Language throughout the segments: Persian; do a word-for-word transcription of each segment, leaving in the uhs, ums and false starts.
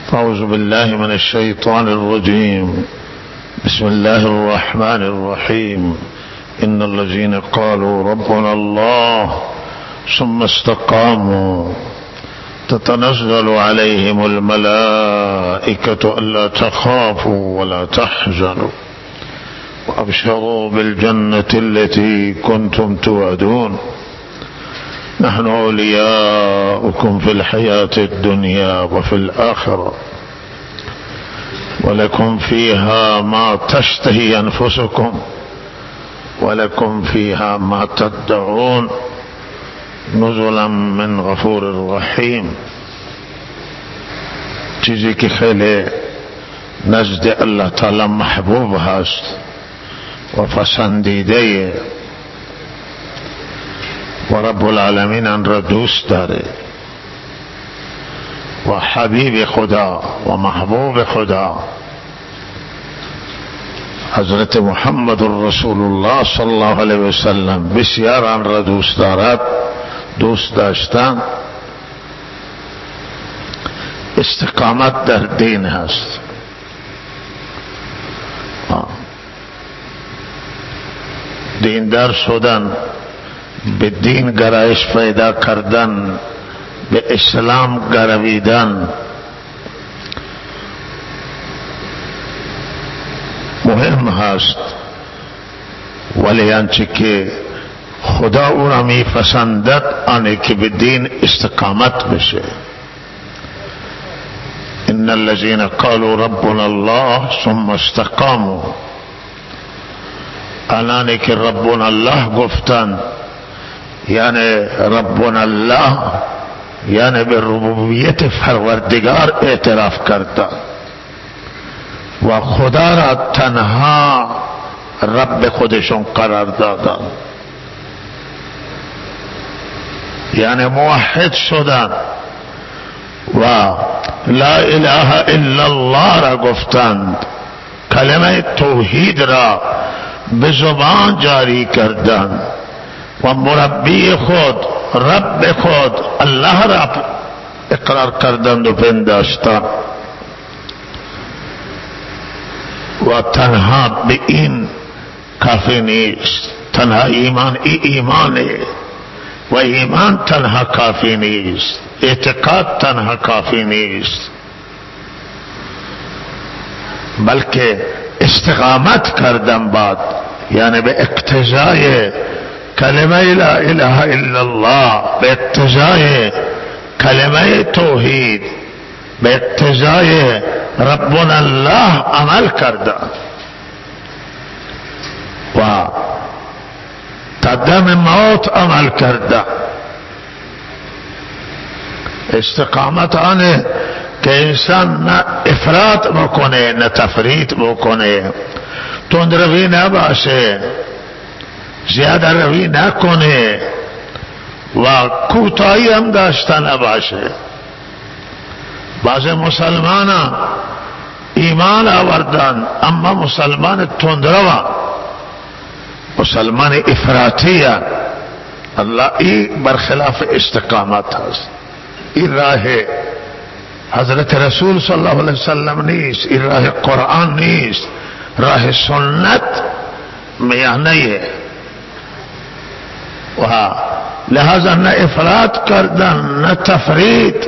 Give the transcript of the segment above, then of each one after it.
أعوذ بالله من الشيطان الرجيم. بسم الله الرحمن الرحيم. إن الذين قالوا ربنا الله ثم استقاموا تتنزل عليهم الملائكة ألا تخافوا ولا تحزنوا وأبشروا بالجنة التي كنتم توعدون نحن أولياؤكم في الحياة الدنيا وفي الآخرة ولكم فيها ما تشتهي أنفسكم ولكم فيها ما تدعون نزلا من غفور رحیم. چیزی که خیلی نزد الله تعالی محبوب هست و پسندیده و رب العالمین آن را دوست داره و حبیب خدا و محبوب خدا حضرت محمد رسول الله صلی الله علیه و سلم بسیار آن را دوست دارد. دوست داشتن استقامت در دین هست. دیندار شدن، به دین گرایش پیدا کردن، به اسلام گرویدن مهم هست، ولی آنچه که خدا او را می پسندد آنه که به دین استقامت بشه. ان الذين قالوا ربنا الله ثم استقاموا، آنانی که ربنا الله گفتند یعنی ربنا الله یعنی به ربوبیت پروردگار اعتراف کردند و خدا را تنها رب خودشون قرار دادند، یعنی موحد شدند و لا اله الا الله را گفتند، کلمه توحید را به زبان جاری کردند و مربی خود رب خود الله را اقرار کردند و پنداشتند و تنها به این کافی نیست. تنها ایمان ای ایمانه و ایمان تنها کافی نیست، اعتقاد تنها کافی نیست، بلکه استقامت کردن بعد، یعنی به اقتضای کلمه لا اله الا الله، به اقتضای کلمه توحید، به اقتضای ربنا الله عمل کردن و تا دم موت عمل کرده. استقامت آنه که انسان نه افراط بکنه نه تفریط بکنه، تندروی نباشه، زیاده روی نکنه و کوتاهی هم داشته نباشه. بعض مسلمان ایمان آوردن اما مسلمان تندرو، مسلمان افراطی، الله این برخلاف استقامت هست. این راه حضرت رسول صلی الله علیه وسلم نیست، این راه قرآن نیست، راه سنت میانه و لہذا نہ افراط کردن نہ تفرید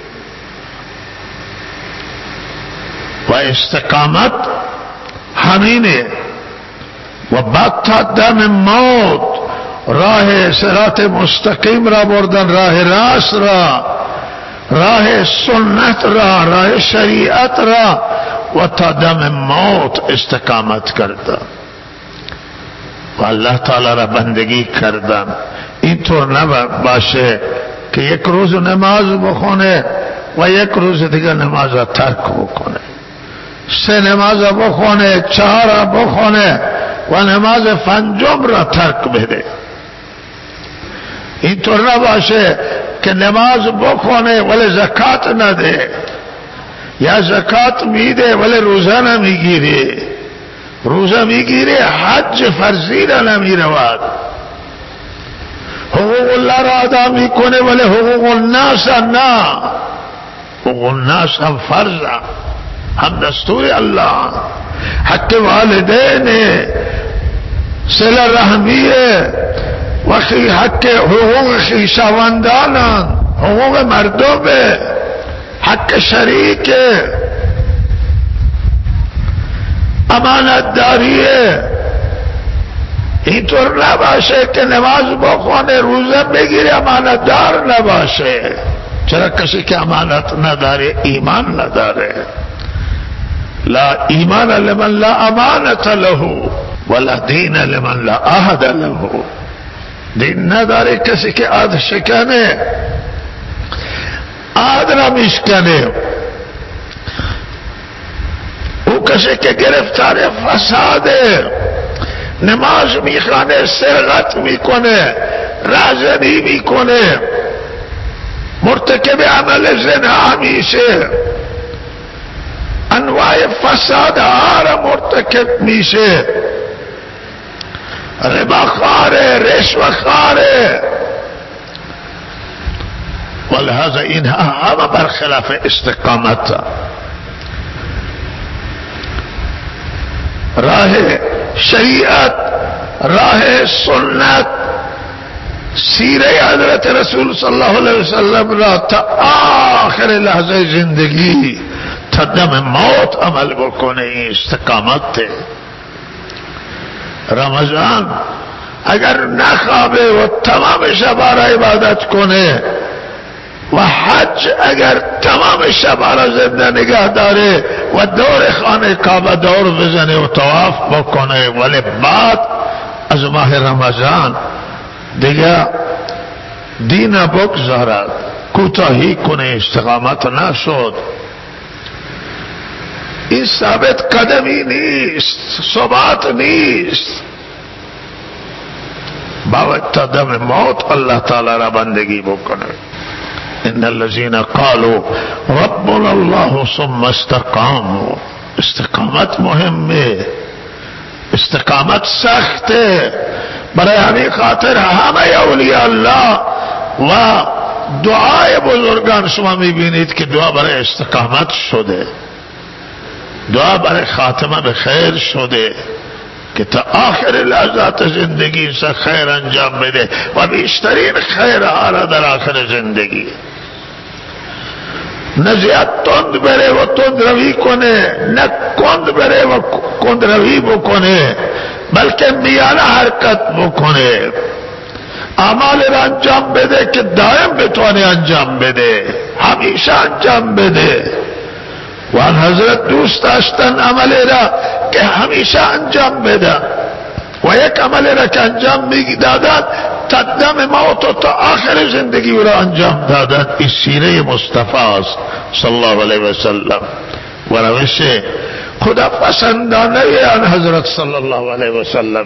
و استقامت همینه و بعد تا دم موت راه صراط مستقیم را بردن، راه راست را، راه سنت را، راه شریعت را و تا دم موت استقامت کردن و الله تعالی را بندگی کردن. اینطور نباشه که یک روز نماز بخونه و یک روز دیگه نماز را ترک بکنه، سه نماز بخونه، چهار بخونه و نماز پنجم را ترک بده. اینطور نباشه که نماز بخونه ولی زکات نده، یا زکات میده ولی روزه نمیگیره، روزه میگیره حج فرضی را نمیرود، حقوق الله را ادا میکنه ولی حقوق الناس نه. حقوق الناس هم فرض هم دستور الله. حق والدین صله رحمیه و حق حقوق خویشاوندان، حقوق مردم، حق شریک، امانت داریه. اینطور نباشه که نماز بخونه روزه بگیره امانت دار نباشه. چرا؟ کسی که امانت نداره ایمان نداره. لا ایمان لمن لا امانت له ولا دین لمن لا عهد له. دین نداره کسی که عهد شکنه، عهد را میشکنه. او کسی که گرفتار فساده، نماز میخوانه، سرقت میکنه، رازنی میکنه، مرتکب عمل زنا میشه، انواع فساد ها را مرتکب میشه، ربا خاره، رشوه خاره. ولهذا اینها همه برخلاف استقامت. راه شریعت، راه سنت، سیره حضرت رسول صلی اللہ علیہ وسلم را تا آخر لحظه زندگی تا دم موت عمل بکنه. این استقامت ته. رمضان اگر نخوابه و تمام شبا را عبادت کنه و حج اگر تمام شبا را زنده نگه داره و دور خانه کعبه دور بزنه و طواف بکنه، ولی بعد از ماه رمضان دیگه دین بگذارد، کوتاهی کنه، استقامت نشد. این ثابت قدمی نیست، ثبات نیست. باید تا دم موت الله تعالی را بندگی بکنه. ان الذين قالوا ربنا الله ثم استقاموا. استقامت مهمه، استقامت سخته. برای همین خاطر همه اولیاء الله و دعای بزرگان شما میبینید که دعا برای استقامت شده، دعا برای خاتمه به خیر شده که تا آخر لحظات زندگی سے خیر انجام بده و بیشترین خیر آره در آخر زندگی. نه زیاد تند بره و تند روی کنه، نه کند بره و کند روی بکنه، بلکه میانه حرکت بکنه. اعمال را انجام بده که دائم بتونه انجام بده، همیشه انجام بده. و آن حضرت دوست داشتن عمل را که همیشه انجام بده و یک عمل را که انجام میدادن تا دم موت و تا آخر زندگی را انجام دادن. این سیره مصطفی است صلی الله علیه وسلم و روش خدا پسندانه آن حضرت صلی الله علیه وسلم.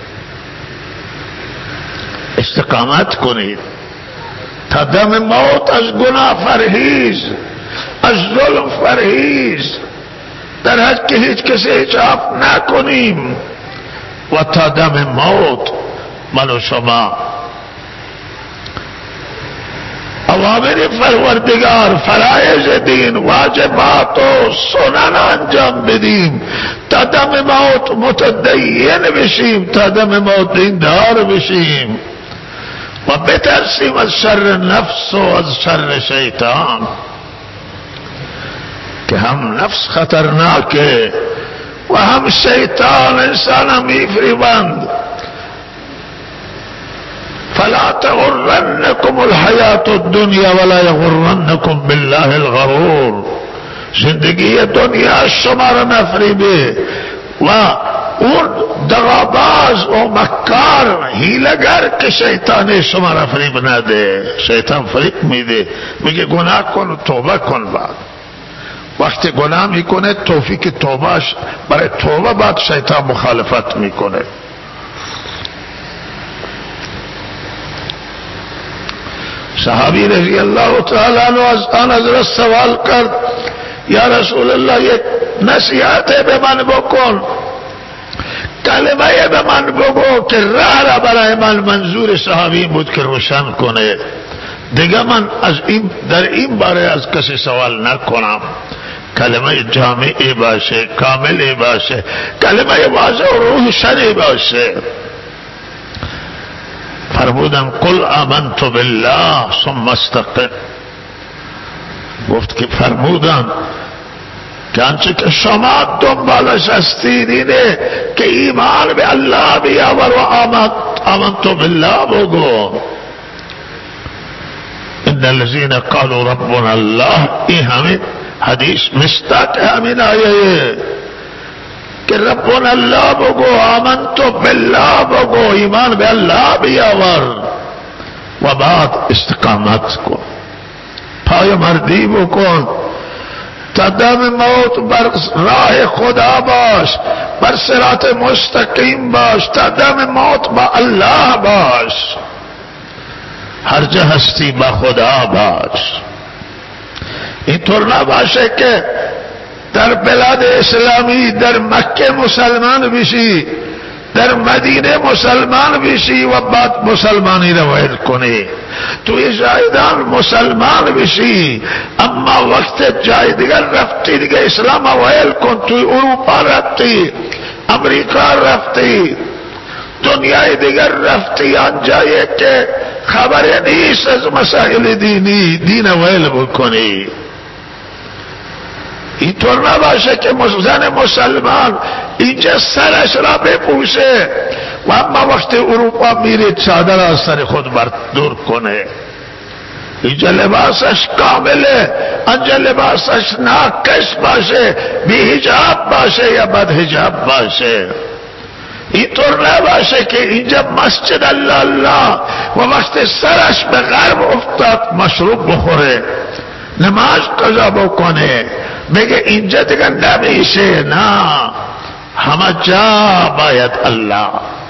استقامت کنید تا دم موت. از گناه پرهیز، از ظلم پرهیز، در حق هیچ کسی اجاف نکنیم و تا دم موت من و شما اوامر پروردگار، فرایض دین، واجبات و سنن انجام بدیم تا دم موت متدین بشیم، تا دم موت دیندار بشیم و بترسیم از شر نفس و از شر شیطان که هم نفس خطرناکه و هم شیطان انسان میفریبند. فلا تغرنكم الحیات الدنیا ولا یغرنكم بالله الغرور. زندگی دنیا شما را نفریبه و اون دغاباز و مکار حیلگر که شیطان شما را فریب نده. شیطان فریب میده، میگه گناه کن و توبه کن. بعد وقتی گناه میکنه توفیق توبهش برای توبه بعد شیطان مخالفت میکنه. صحابی رضی اللہ تعالی عنہ از آن حضرت سوال کرد یا رسول الله یک نصیحت به من بکن، کلمه به من بگو که راه را برای من. منظور صحابی بود که روشن کنه دیگه من از این در این باره از کسی سوال نکنم. کلمه جامعی باشه، کاملی باشه، کلمه واضح و روشنی باشه. فرمودن قل آمنت بالله ثم استقم. گفت که فرمودن که آنچه که شما دنبالش هستید اینه که ایمان به الله بیاور و آمنت بالله بگو. ان الذين قالوا ربنا الله، این همین حدیث مستق همین آیه کہ ربنا اللہ بگو، آمنتو باللہ بگو، ایمان بے اللہ بیاور و بعد استقامت کو، پای مردی بکن، تا دم موت بر راہ خدا باش، بر صراط مستقیم باش، تا دم موت با اللہ باش، ہر جا ہستی با خدا باش. اینطور نباشه که در بلاد اسلامی در مکه مسلمان بشی، در مدینه مسلمان بشی و بعد مسلمانی رو ول کنی، توی جایدان مسلمان بشی اما وقت جای دیگر رفتی دیگه اسلام ول کن، توی اروپا رفتی، امریکا رفتی، دنیای دیگر رفتی، آنجایی که خبر نیست از مسائل دینی، دین ول بکنی. اینطور نباشه که زن مسلمان اینجا سرش را بپوشه و اما وقت اروپا میره چادر از سر خود بر دور کنه. اینجا لباسش کامله، اینجا لباسش ناقص باشه، بی حجاب باشه یا بد حجاب باشه. اینطور نباشه که اینجا مسجد الله الله و وقت سرش به غرب افتاد مشروب بخوره، نماز قضا بکنه، بگه اینجا دیگه نمیشه. نه، همه جا باید الله.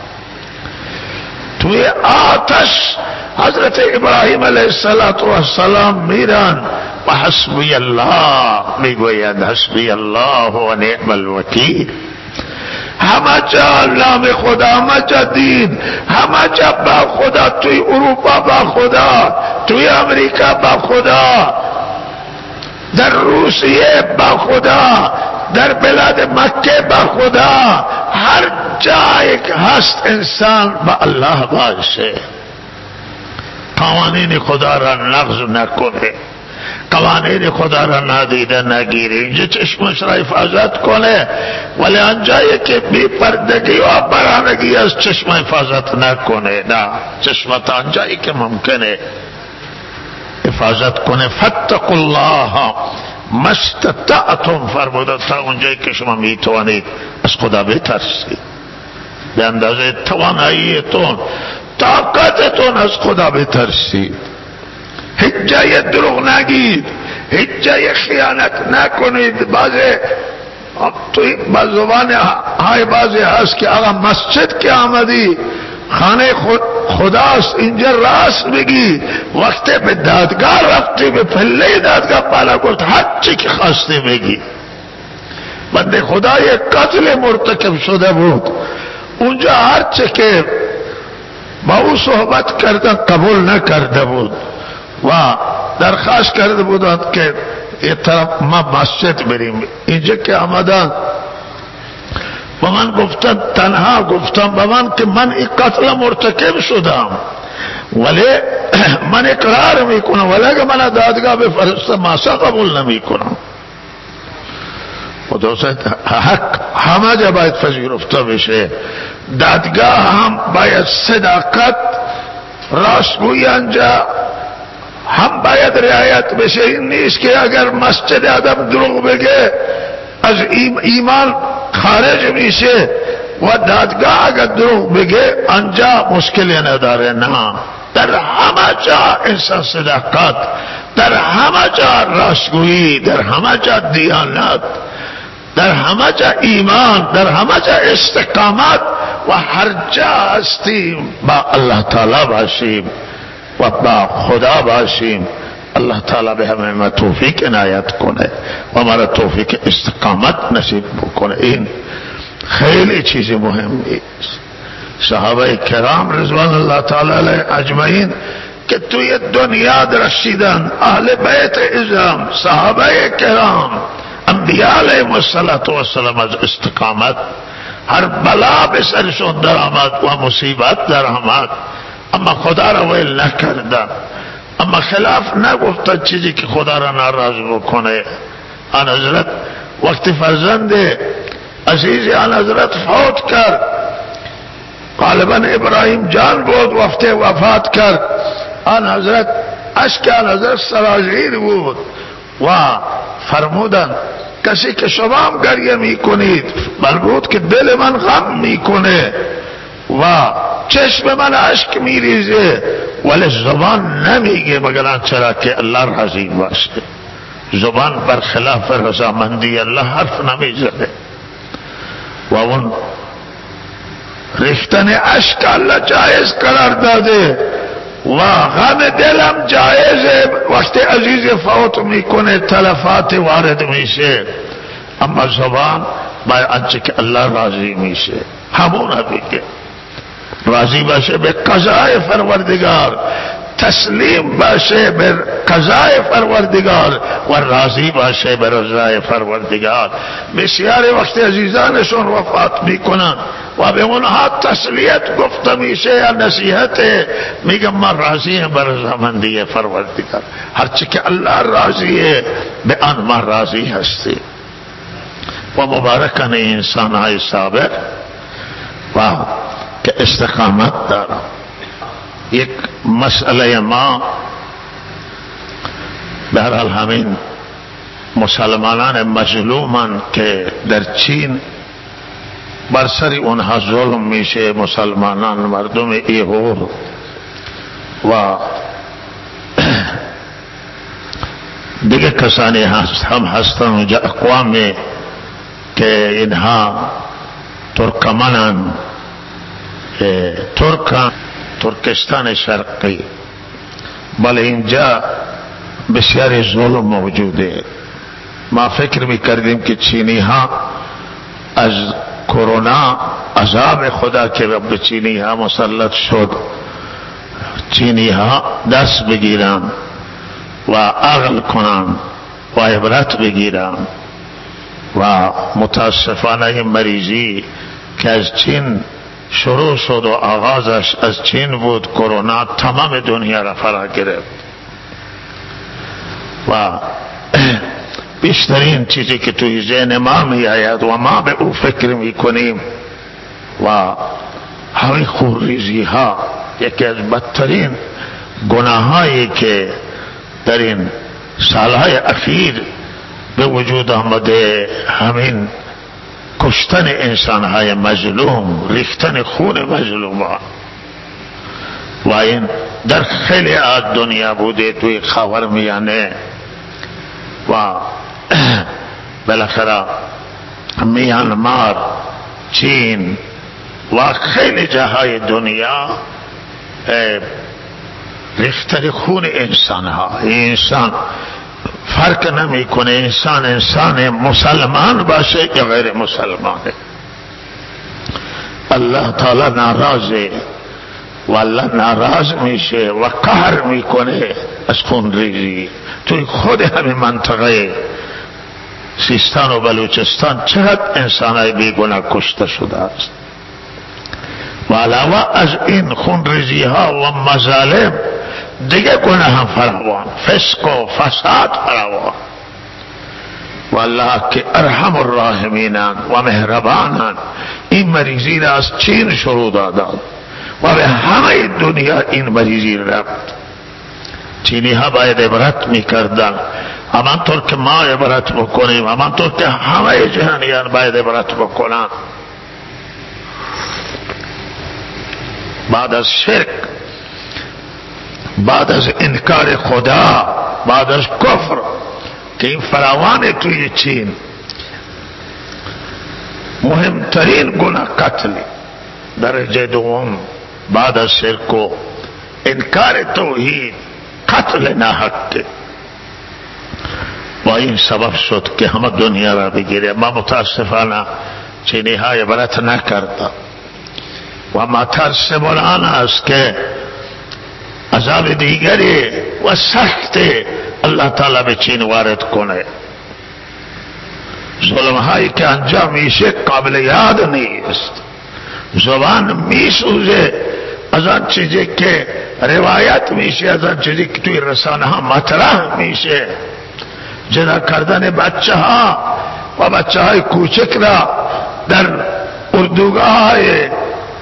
توی آتش حضرت ابراهیم علیه السلام میرن و حسبی الله میگوید، حسبی الله و نعم الوکیل. همه جا نام خدا، همه جا دین، همه جا با خدا، توی اروپا با خدا، توی امریکا با خدا، در روسیه با خدا، در بلاد مکه با خدا، هر جایی که هست انسان با الله باشه، قوانین خدا را نقض نکنه، قوانین خدا را نادیده نگیره، اینجا چشمش را حفاظت کنه، ولی آنجایی که بی پردگی و برهنگی از چشم حفاظت نکنه. نه، چشمت آنجایی که ممکنه حفاظت کنه. فاتقوا الله ما استطعتم، فرموده تا اونجایی که شما میتوانید از خدا بترسید، به اندازه تواناییتون، طاقتتون از خدا بترسید. هیچ جای دروغ نگید، هیچ جای خیانت نکنید. بعضی توی زبان های بعضی هست که آقا مسجد که آمدی خانه خود خداست، اینجا راست بگی، وقتی به دادگاه رفتی به پله دادگاه بالا گفت هر چی که خواستی بگی. بنده خدا یک قتل مرتکب شده بود، اونجا هر چی که با او صحبت کردن قبول نکرده بود و درخواست کرده بودند که یه طرف ما مسجد بریم. اینجا که آمدن و من گفتن، تنها گفتم به من که من این قتل مرتکب شدم ولی من اقرار میکنم، ولی اگه من دادگاه بفرستم ماسا قبول نمیکنم. و دوست حق همه جا باید پذیرفته بشه، دادگاه هم باید صداقت، راستگویی انجا هم باید رعایت بشه. این نیست که اگر مسجد آدم دروغ بگه از ایمان خارج میشه و دادگاه اگر دروغ بگه انجا مشکلی نداره. نه، در همه جا انسان صداقت، در همه جا راستگویی، در همه جا دیانت، در همه جا ایمان، در همه جا استقامت و هر جا هستیم با الله تعالی باشیم و با خدا باشیم. الله تعالی به همه ما توفیق عنایت کنه و ما را توفیق استقامت نصیب بکنه. این خیلی چیز مهمی است. صحابه کرام رضوان الله تعالی علیهم اجمعین که توی دنیا رسیدن، اهل بیت اعظم، صحابه کرام، انبیاء علیهم السلام از استقامت هر بلا به سرشون در آمد و مصیبت در آمد، اما خدا را ویل نکردن، اما خلاف نگفتن چیزی که خدا را ناراض بکنه. آن حضرت وقتی فرزند عزیز آن حضرت فوت کرد، غالبا ابراهیم جان بود، وقتی وفات کرد آن حضرت اشک آن حضرت سرازیر بود و فرمودن کسی که شما هم گریه میکنید بلگود که دل من غم میکنه و چشم من اشک میریزه، ولی زبان نمیگه مگر چرا که الله راضی باشه. زبان برخلاف رضامندی الله حرف نمیزنه و اون ریختن اشک الله جایز قرار داده و غم دلم جایزه. وقتی عزیز فوت میکنه تلفات وارد میشه، اما زبان باید آنچه که الله راضی میشه همون بگه. راضی باشه به قضای پروردگار، تسلیم باشه به قضای پروردگار و راضی باشه به رضای پروردگار. بسیاری وقتی عزیزانشون وفات میکنن و به اونها تسلیت گفته میشه یا نصیحت، میگم من راضیم به رضامندی پروردگار، هرچی که الله راضیه به آن من راضی هستی. و مبارکن انسان های صابر و که استقامت دارم. یک مسئله ما در حال همین مسلمانان مظلومان که در چین بر سر اونها ظلم میشه، مسلمانان مردم ایهور و دیگه کسانی هست هم هستن اونجا، اقوامی که اینها ترکمنان، ترکان، ترکستان شرقی، بله اینجا بسیاری ظلم موجوده. ما فکر میکردیم که چینی ها از کرونا عذاب خدا که به چینی ها مسلط شد، چینی ها دست بگیرن و عقل کنن و عبرت بگیرن و متاسفانه این مریضی که از چین شروع شد و آغازش از چین بود، کرونا تمام دنیا را فرا گرفت و بیشترین چیزی که توی ذهن ما می آید و ما به او فکر می کنیم و همین خونریزی ها یکی از بدترین گناه هایی که در این سالهای اخیر به وجود آمده، همین کشتن انسانهای مظلوم، ریختن خون مظلومان و این در خیلی از دنیا بوده، توی خاورمیانه و بالاخره میانمار، چین و خیلی جاهای دنیا ریختن خون انسانها. انسان فرق نمی کنه انسان انسان مسلمان باشه یا غیر مسلمانه. الله تعالی ناراضه و الله ناراض میشه و قهر میکنه از خون ریزی. توی خود همین منطقه سیستان و بلوچستان چقدر انسانای بیگناه کشته شده است و علاوه از این خون ریزی ها و مظالم دیگه گناه هم فراوان، فسق و فساد فراوان. والله که ارحم الراحمینن و مهربانن، این مریضی را از چین شروع دادند و به همه دنیا این مریضی رفت. چینی ها باید عبرت میکردن، همانطور که ما عبرت بکنیم، همانطور که همه جهانیان باید عبرت بکنن. بعد از شرک، بعد از انکار خدا، بعد از کفر که این فراوان توی چین، مهمترین گناه قتل درجه دوم بعد از شرک و انکار توحید، قتل ناحق و این سبب شد که همه دنیا را بگیره. ما متاسفانه چینی های عبرت نکردن و ما ترسمون آن است که عذاب دیگری و سخت الله تعالی به چین وارد کنه. ظلم هایی که انجام میشه قابل یاد نیست. زبان میسوزه از آن چیزی که روایت میشه، از آن چیزی که توی رسانه ها مطرح میشه. جدا کردن بچه ها و بچه های کوچک را در اردوگاه های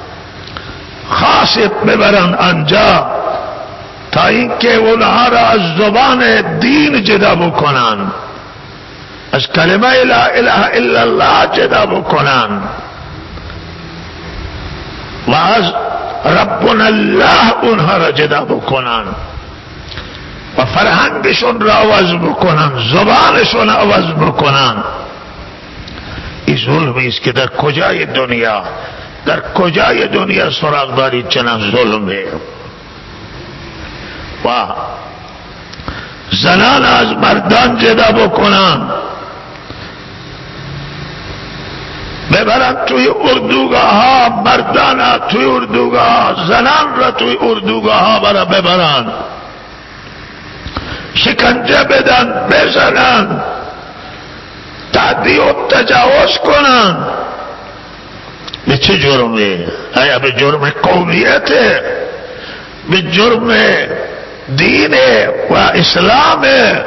خاص ببرن آنجا تا اینکه اونها را از زبان دین جدا بکنن، از کلمه لا اله الا الله جدا بکنن و از ربنا الله اونها را جدا بکنن و فرهنگشون را عوض بکنن، زبانشون عوض بکنن. این ظلمی است که در کجای دنیا در کجای دنیا سراغ داری چنان ظلمه. و زنان از مردان جدا بکنن، ببرن توی اردوگاه ها، مردان توی اردوگاه ها، زنان را توی اردوگاه ها برا ببرن، شکنجه بدن، بزنن، تعدی و تجاوز کنن. به چه جرمه؟ آیا به جرم قومیته؟ به جرم دین و اسلام؟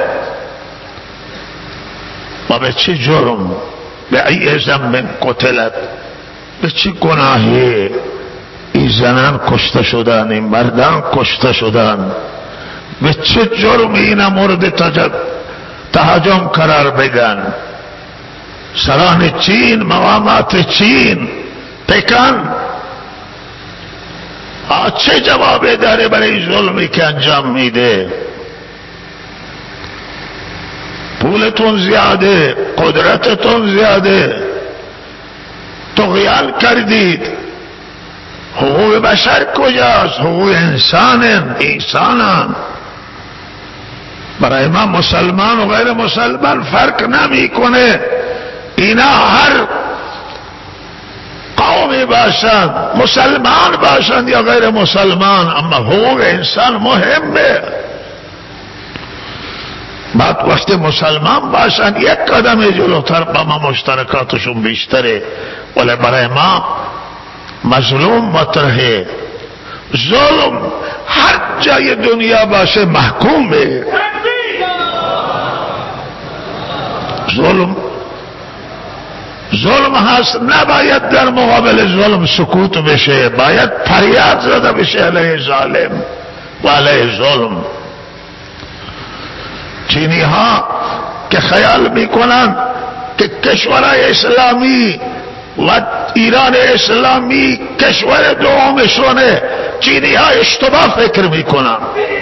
و به چه جرم؟ به ای ذنب قتلت؟ به چه گناهی این زنان کشته شدن، این مردان کشته شدن؟ به چه جرم این مورد تهاجم قرار بگن؟ سران چین، مقامات چین، پکن چه جواب داره برای ظلمی که انجام میده؟ پولتون زیاده، قدرتتون زیاده، طغیان کردید. حقوق بشر کجاست؟ حقوق انسانن، انسانن. برای ما مسلمان و غیر مسلمان فرق نمی کنه. اینا هر قومی باشند، مسلمان باشند یا غیر مسلمان، اما حقوق انسان مهمه. بعد وقتی مسلمان باشند یک قدم جلوتر، با ما مشترکاتشون بیشتره، ولی برای ما مظلوم مطرحه. ظلم هر جای دنیا باشه محکومه. ظلم ظلم هست، نباید در مقابل ظلم سکوت بشه، باید فریاد زده بشه علیه ظالم و علیه ظلم. چینی ها که خیال میکنن که کشورهای اسلامی و ایران اسلامی کشور دومشونه، چینی ها اشتباه فکر میکنن.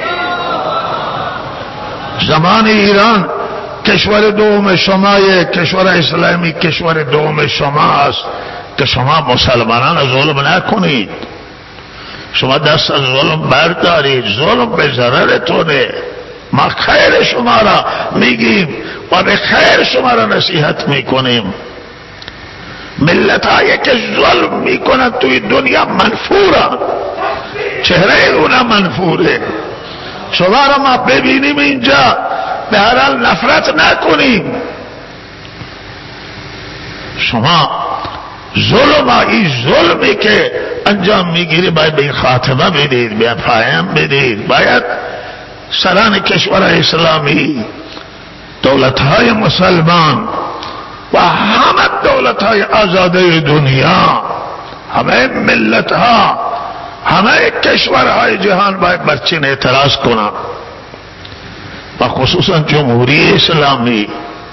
زمان ایران کشور دوم شمایه، کشور اسلامی کشور دوم شما است که شما مسلمانان ظلم نکنید، شما دست از ظلم بردارید. ظلم به ضررتونه. ما خیر شما را میگیم و به خیر شما را نصیحت میکنیم. ملت هایی که ظلم میکنن توی دنیا منفورن، چهره اونا منفوره. شما را ما ببینیم اینجا، به هر حال نفرت نکنیم. شما ظلم ای ظلمی که انجام میگیری باید به این خاتمه بدید، باید پایان بدید. باید سران کشور اسلامی، دولت های مسلمان و همه دولت های آزاده دنیا، همه ملت ها، همه کشورهای جهان باید بر چین اعتراض کنند و خصوصا جمهوری اسلامی.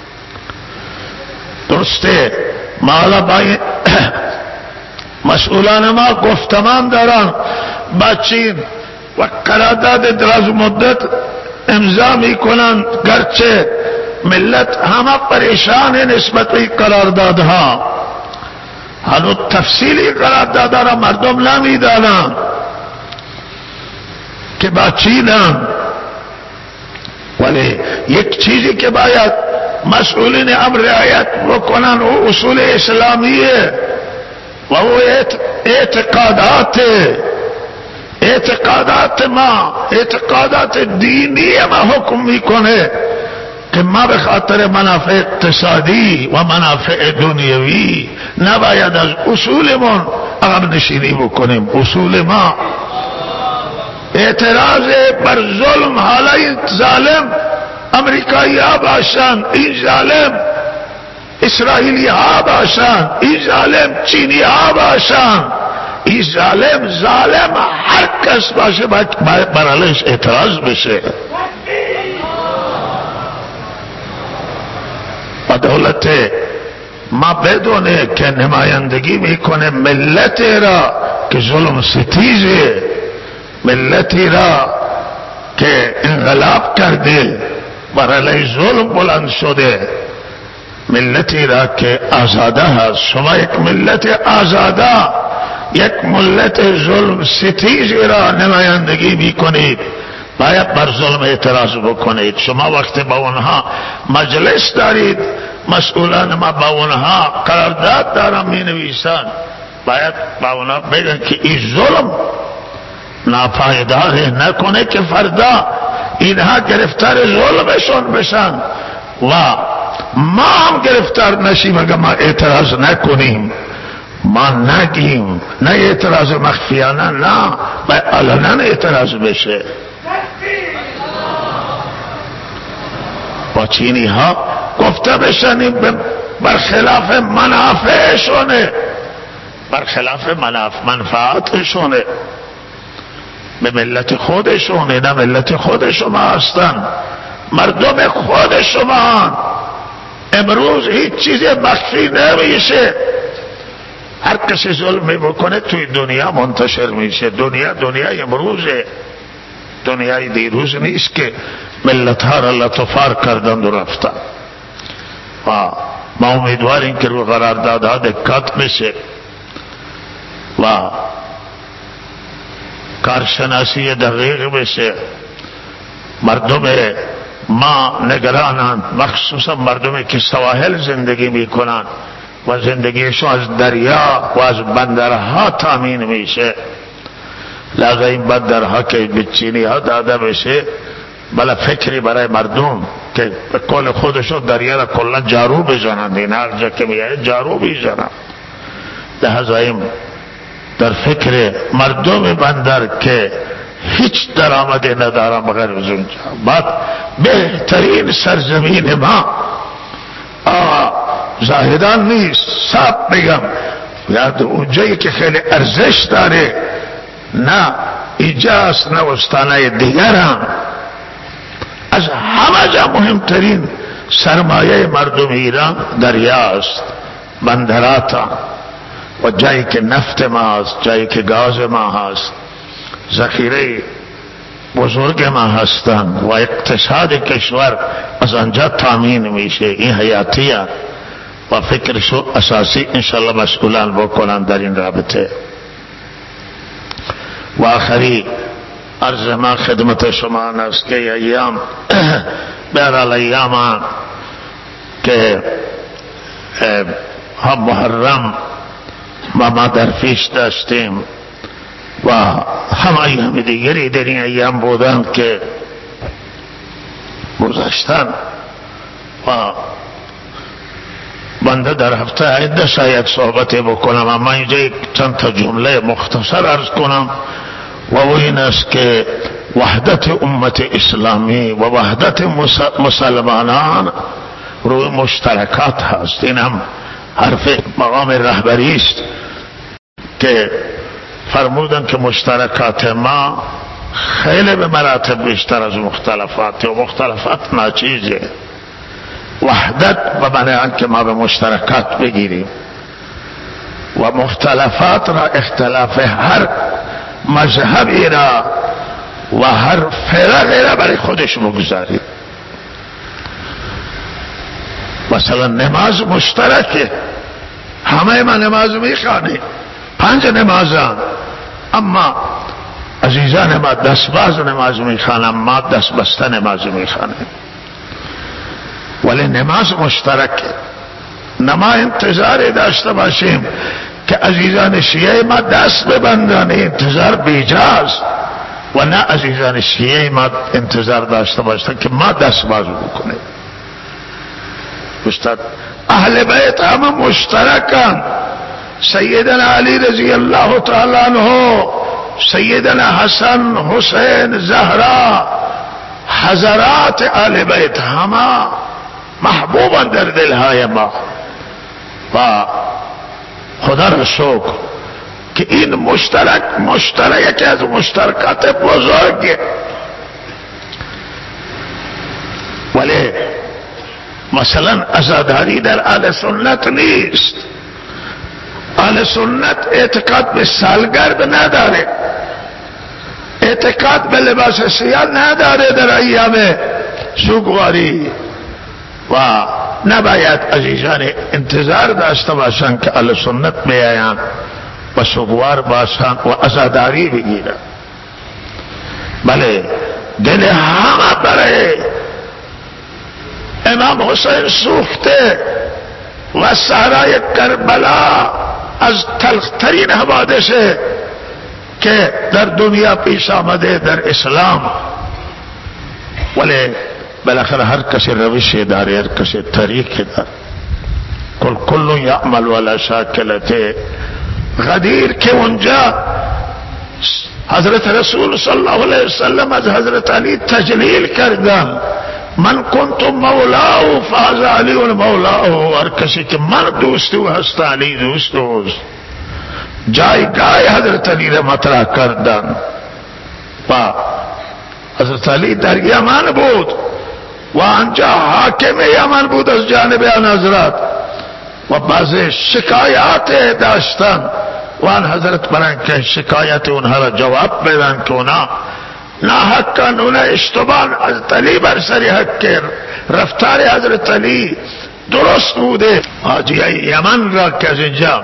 درسته مالا باید مسئولان ما گفتمان دارن با چین و قرارداد دراز مدت امضا میکنن، گرچه ملت همه پریشان نسبت به قراردادها، هنوز تفصیلی قراردادها را مردم نمیدانند که با چینن. ولی یک چیزی که باید مسئولین امر رعایت بکنن و اصول اسلامیه و او اعتقادات اعتقادات ما، اعتقادات دینی ما حکم میکنه که ما به خاطر منافع اقتصادی و منافع دنیوی نباید از اصولمون عقب نشینی بکنیم. اصول ما اعتراض بر ظلم، حالا این ظالم امریکایی ها باشن، این ظالم اسرائیلی ها باشن، این ظالم چینی ها باشن، این ظالم ظالم هر کس باشه باید بر علیش اعتراض بشه. و دولت ما بدونه که نمایندگی میکنه ملت را که ظلم ستیزه، ملتی را که انقلاب کرده بر علیه ظلم بلند شده، ملتی را که آزاده هست. شما یک ملت آزاده، یک ملت ظلم ستیزی را نمایندگی میکنید، باید بر ظلم اعتراض بکنید. شما وقتی با اونها مجلس دارید، مسئولان ما با اونها قرارداد دارن می نویسن، باید با اونها بگن که این ظلم ناپایداره، نکنه که فردا اینها گرفتار ظلمشون بشن و ما هم گرفتار نشیم اگر ما اعتراض نکنیم، ما نگیم، نه اعتراض مخفیانه، نه باید علنا اعتراض بشه. با چینی ها گفته بشنیم برخلاف منافعشونه، برخلاف منفعتشونه، به ملت خودشونه، نه ملت خود شما هستن، مردم خود شما. امروز هیچ چیز مخفی نمیشه، هر کسی ظلمی بکنه توی دنیا منتشر میشه. دنیا دنیای امروزه، دنیای دیروز نیست که ملت ها را لطفار کردند و رفتن. و ما امیدواریم که رو قراردادها دقت بشه و کارشناسی دقیق بشه. مردم ما نگرانند، مخصوصا مردمی که سواحل زندگی میکنن و زندگیشون از دریا و از بندرها تامین میشه. لذا این بندرها که به چینی ها داده بشه، بلا فکری برای مردم که به قول خودشون دریا را کلا جارو بزنند، این هر جا که میاد جارو بزنند. لذا این در فکر مردم بندر که هیچ درآمدی ندارم بغیر از اونجا. بعد بهترین سرزمین ما زاهدان نیست، صاحب بگم، یاد اونجایی که خیلی ارزش داره، نه اینجاست نه استانه دیگر هم. از همه جا مهمترین سرمایه مردم ایران دریاست، بندرات و جایی که نفت ما هست، جایی که گاز ما هست، ذخیره بزرگ ما هستند و اقتصاد کشور از آنجا تامین میشه. این حیاتیه و فکرشو اساسی انشالله مسئولان بکنن در این رابطه. و آخری عرض ما خدمت شما است که ایام بهرحال ایام که هم محرم و ما در پیش داشتیم و هم ایام دیگری در این ایام بودند که گذشتن و بنده در هفته آینده شاید صحبتی بکنم، اما اینجا یک چند تا جمله مختصر عرض کنم و و این است که وحدت امت اسلامی و وحدت مسلمانان روی مشترکات هست. این هم حرف مقام رهبری است که فرمودن که مشترکات ما خیلی به مراتب بیشتر از مختلفات و مختلفات ناچیزه. وحدت به معنی آنکه ما به مشترکات بگیریم و مختلفات را، اختلاف هر مذهبی را و هر فرقی را برای خودش بگذاریم. مثلا نماز مشترکه، همه ما نماز میخوانیم، پنج نمازان، اما عزیزان ما دست باز نماز میخوانم، ما دست بسته نماز میخوانیم، ولی نماز مشترکه. نما انتظار داشته باشیم که که عزیزان شیعه ما دست ببندن، انتظار بیجاست، و نه عزیزان شیعه ما انتظار داشته باشن که ما دست بازو بکنیم. استاد اهل بیت همه مشترکن، سیدنا علی رضی اللہ تعالی عنہ، سیدنا حسن، حسین، زهرا، حضرات اهل بیت همه محبوبان در دلهای ما. و خدا را شکر که این مشترک مشترک یکی از مشترکات بزرگه. ولی مثلا عزاداری در اهل سنت نیست. اهل سنت اعتقاد به سالگرد نداره، اعتقاد به لباس سیاه نداره در ایام سوگواری، و نباید عزیزان انتظار داشته باشن که اهل سنت بیاین و سوگوار باشن و عزاداری بگیرن. بله دل همه برای امام حسین سوخته و صحرای کربلا از تلخترین حوادث که در دنیا پیش آمده در اسلام. ولی بالاخره هر کسی روش داره، هر کسی طریق داره. کل کل یعمل ولا شاکلته. غدیر که اونجا حضرت رسول صلی اللہ علیہ وسلم از حضرت علی تجلیل کردن، من کنت مولاه فهذا علی مولاه. هر کسی که من دوستو هست علی دوستو. جایگاه حضرت علی را مطرح کردن. و حضرت علی در یمن بود و آنجا حاکم یمن بود از جانب آن حضرت، و بعض شکایات داشتن و آن حضرت برن که شکایت اونها را جواب بدن که اونا ناحقا اونا اشتباه حضرت علی بر سر حق که رفتار حضرت علی درست بوده. حاجی یمن را که از اینجا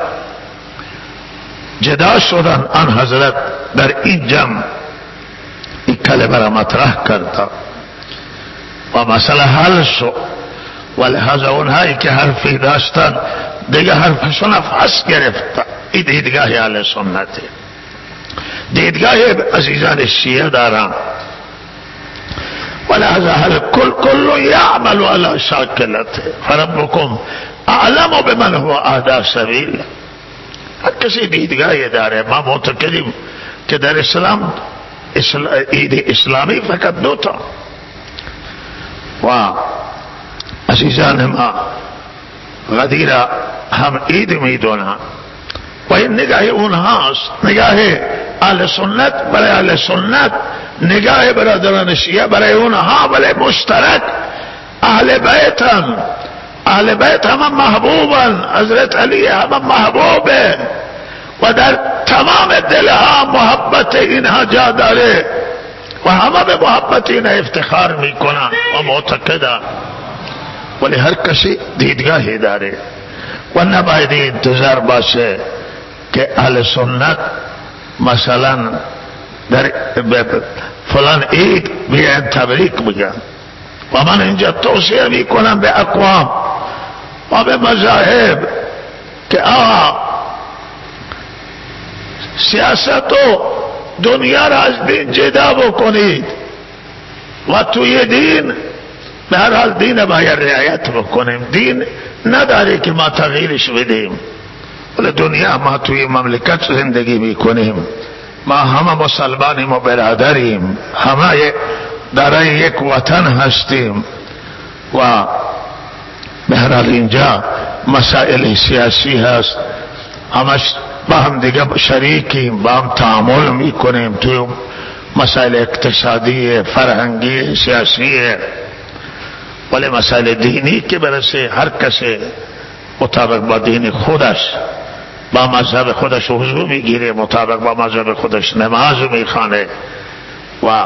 جدا شدن، آن حضرت در این جمع این کلمه را مطرح کرد و مسئله حل شد. و لحاظا اونهایی که حرفی داشتن دیگه حرفشون افحص گرفتن. این دیدگاه اهل سنته. دیدگاه عزیزان شیعه دارن. و لحاظا حل کل کل یعمل علی شاکلته فربکم اعلم بمن هو اهدی سبیل. هر کسی دیدگاه داره. ما معتقدیم که در اسلام عید اسلامی فقط دو تا، و عزیزان ما غدیر هم عید میدونن و این نگاه اونهاست. نگاه اهل سنت برای اهل سنت، نگاه برادران شیعه برای اونها ولی مشترک. اهل بیتن، اهل بیت همه محبوبن، حضرت علی همه محبوبه و در تمام دلها محبت اینها جا داره و همه به محبت اینها افتخار میکنن و معتقدن. ولی هر کسی دیدگاهی داره و نباید انتظار باشه که اهل سنت مثلا در فلان عید بیان تبریک بگن. و من اینجا توصیه میکنم به اقوام و به مذاهب که آقا سیاست و دنیا را از دین جدا بکنید و توی دین به هر حال دین باید رعایت بکنیم. دین نداره که ما تغییرش بدیم، ولی دنیا ما توی مملکت زندگی میکنیم، ما همه مسلمانیم و برادریم، همه در یک وطن هستیم و به هر حال اینجا مسائل سیاسی هست، همش با هم دیگه شریکیم، با هم تعامل میکنیم توی مسائل اقتصادی، فرهنگی، سیاسی. ولی مسائل دینی که برسه هر کسی مطابق با دین خودش، با مذهب خودش وضو میگیره، مطابق با مذهب خودش نماز میخوانه. و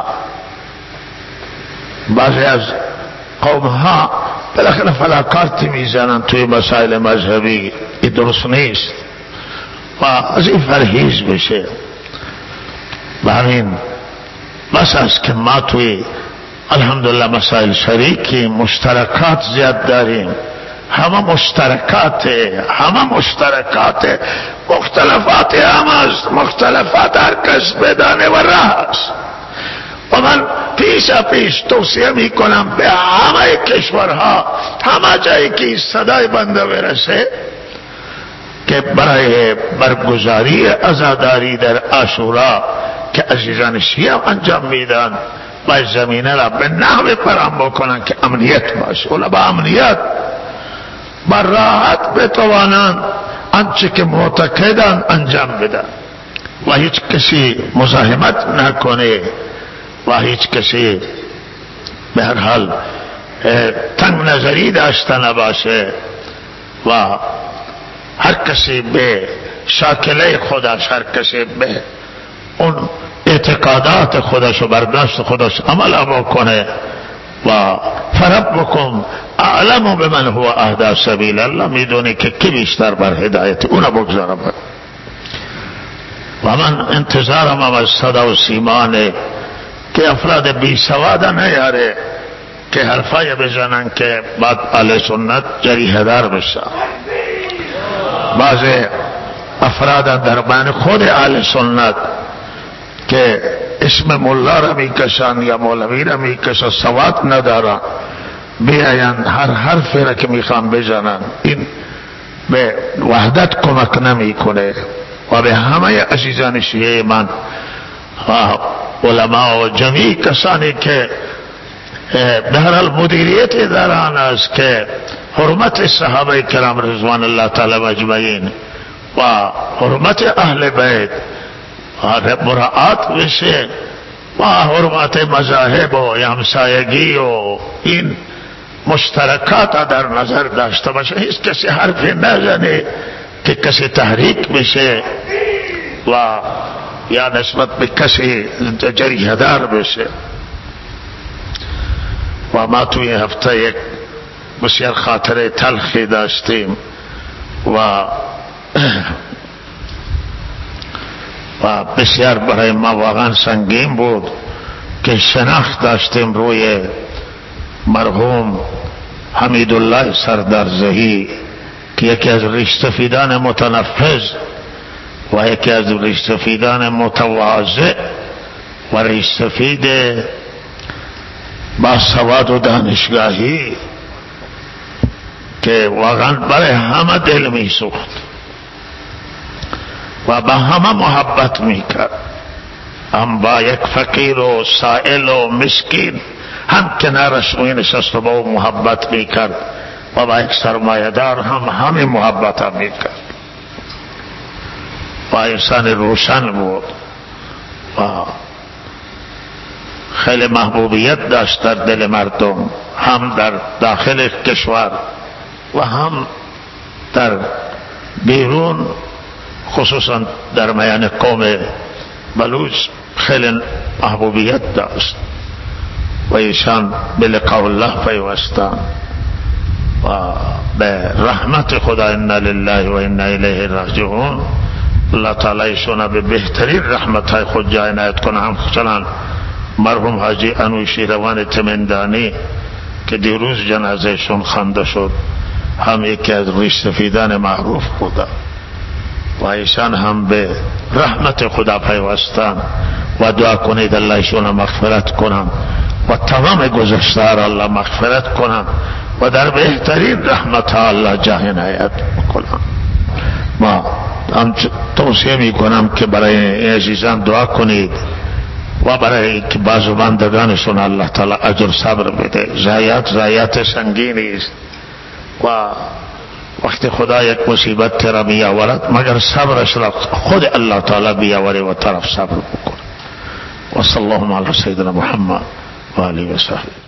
بعضی از قوم ها بالاخره فلاکارتی میزنن توی مسائل مذهبی، این درست نیست و از این پرهیز بشه. و همین بس است که ما توی الحمدلله مسائل شریکی مشترکات زیاد داریم همه مشترکات، همه مشترکات، مختلفات هم است، مختلفات هر کس بدانه و راه است. و من پیشا پیش توصیه می کنم به همه کشورها، همه جایی که صدای بنده برسه که برای برگزاری عزاداری در عاشورا که عزیزان شیعه انجام میدن و زمینه را به نحو فراهم بکنن که امنیت باشه، اولا با امنیت با راحت بتوانند آنچه که معتقدن انجام بدن و هیچ کسی مزاحمت نکنه و هیچ کسی به هر حال تنگ نظری داشته نباشه و هر کسی به شاکله خودش، هر کسی به اون اعتقادات خودش و برداشت خودش عمل بکنه و فربکم اعلم بمن هو اهدی سبیل، الله میدونه که کی بیشتر بر هدایت اونا بگذارم. و من انتظارم از صدا و سیمانه که افراد بی سواد نیاره که حرفای بزنن که بعد اهل سنت جریحه دار بشه. بعض افراد در بین خود اهل سنت که اسم ملا را میکشن یا مولوی را میکشن، سواد ندارن، بیاین هر حرفی را که میخوان بزنن، این به وحدت کمک نمیکنه. و به همه عزیزان شیعه من و علما و جمعی کسانی که به هر حال مدیریت دارن است که حرمت صحابه کرام رضوان الله تعالی مجمعین و حرمت اهل بیت مراعات بشه و حرمت مذاهب و همسایگی و این مشترکات در نظر داشته باشه. هیچ کسی حرفی نزنه که کسی تحریک بشه و یا نسبت به کسی جریحه دار بشه. و ما توی هفته یک بسیار خاطره تلخی داشتیم و و بسیار برای ما واقعا سنگین بود که شناخت داشتیم روی مرحوم حمیدالله سردرزهی که یکی از ریشسفیدان متنفذ و یکی از ریشسفیدان متواضع و ریشسفید با سواد و دانشگاهی که واقعا برای همه دل می سوخت و با همه محبت می کرد، هم با یک فقیر و سائل و مسکین هم کنارش می نشست و با او محبت می کرد و با یک سرمایه‌دار هم همین محبت هم می کرد و انسان روشن بود و خیلی محبوبیت داشت در دل مردم، هم در داخل کشور و هم در بیرون، خصوصا در میان قوم بلوچ خیلی محبوبیت داشت و ایشان به لقاء الله پیوستند و به رحمت خدا انا لله و انا الیه راجعون. الله تعالی ایشون به بهترین رحمت های خود جای عنایت کنه. همچنان مرحوم حاجی انوشیروان تمندانی که دیروز جنازهشون خوانده شد هم یکی از ریشسفیدان معروف بودند و ایشان هم به رحمت خدا پیوستند و دعا کنید الله ایشون مغفرت کنم و تمام گذشته را الله مغفرت کنم و در بهترین رحمت ها الله جای عنایت کنم. ما هم توصیه می کنم که برای این عزیزان دعا کنید و برای که بعض بندگانشون الله تعالی اجر صبر بده. زایات زایات سنگینی است و وقتی خدا یک مصیبت را بیاورد مگر صبرش را خود الله تعالی بیاوره و طرف صبر بکنه. و صلی الله علی سیدنا محمد و آله و صحبه.